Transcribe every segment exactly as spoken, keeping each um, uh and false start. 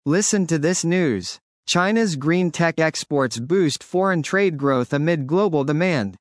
Listen to this news. China's green tech exports boost foreign trade growth amid global demand.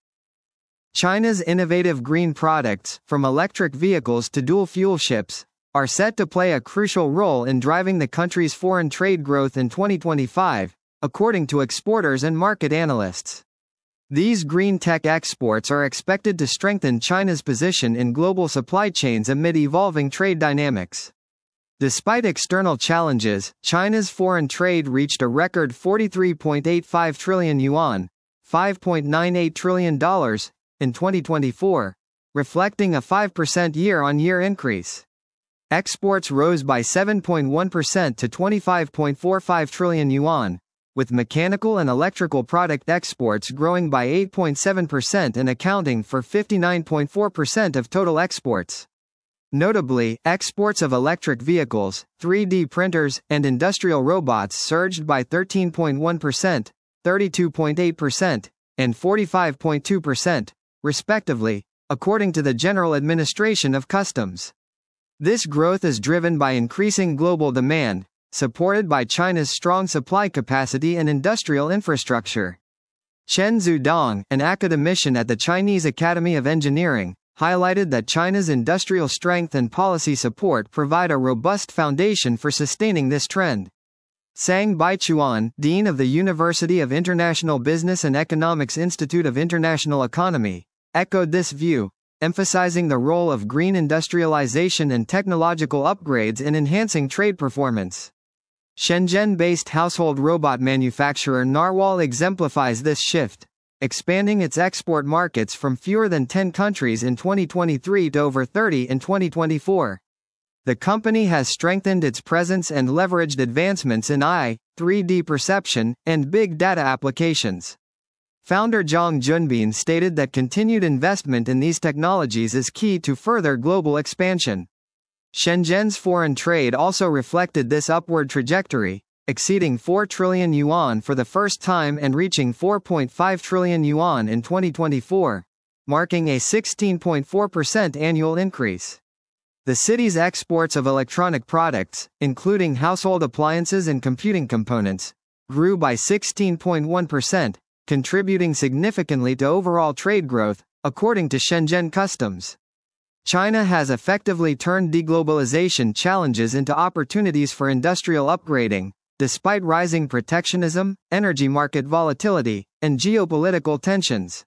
China's innovative green products, from electric vehicles to dual-fuel ships, are set to play a crucial role in driving the country's foreign trade growth in twenty twenty-five, according to exporters and market analysts. These green tech exports are expected to strengthen China's position in global supply chains amid evolving trade dynamics. Despite external challenges, China's foreign trade reached a record forty-three point eight five trillion yuan, five point nine eight trillion dollars, in twenty twenty-four, reflecting a five percent year-on-year increase. Exports rose by seven point one percent to twenty-five point four five trillion yuan, with mechanical and electrical product exports growing by eight point seven percent and accounting for fifty-nine point four percent of total exports. Notably, exports of electric vehicles, three D printers, and industrial robots surged by thirteen point one percent, thirty-two point eight percent, and forty-five point two percent, respectively, according to the General Administration of Customs. This growth is driven by increasing global demand, supported by China's strong supply capacity and industrial infrastructure. Chen Zudong, an academician at the Chinese Academy of Engineering, highlighted that China's industrial strength and policy support provide a robust foundation for sustaining this trend. Zhang Baichuan, dean of the University of International Business and Economics Institute of International Economy, echoed this view, emphasizing the role of green industrialization and technological upgrades in enhancing trade performance. Shenzhen-based household robot manufacturer Narwhal exemplifies this shift, expanding its export markets from fewer than ten countries in twenty twenty-three to over thirty in twenty twenty-four. The company has strengthened its presence and leveraged advancements in I, three D perception, and big data applications. Founder Zhang Junbin stated that continued investment in these technologies is key to further global expansion. Shenzhen's foreign trade also reflected this upward trajectory, exceeding four trillion yuan for the first time and reaching four point five trillion yuan in twenty twenty-four, marking a sixteen point four percent annual increase. The city's exports of electronic products, including household appliances and computing components, grew by sixteen point one percent, contributing significantly to overall trade growth, according to Shenzhen Customs. China has effectively turned deglobalization challenges into opportunities for industrial upgrading, despite rising protectionism, energy market volatility, and geopolitical tensions.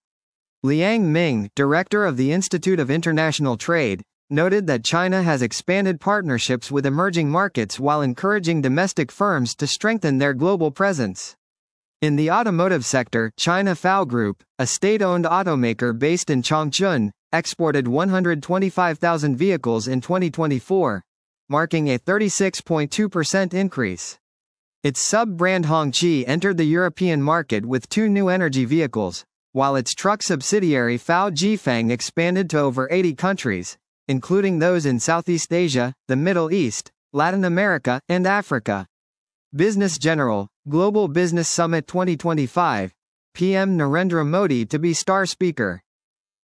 Liang Ming, director of the Institute of International Trade, noted that China has expanded partnerships with emerging markets while encouraging domestic firms to strengthen their global presence. In the automotive sector, China F A O Group, a state-owned automaker based in Changchun, exported one hundred twenty-five thousand vehicles in twenty twenty-four, marking a thirty-six point two percent increase. Its sub-brand Hongqi entered the European market with two new energy vehicles, while its truck subsidiary F A O Jifeng expanded to over eighty countries, including those in Southeast Asia, the Middle East, Latin America, and Africa. Business General, Global Business Summit twenty twenty-five, P M Narendra Modi to be star speaker.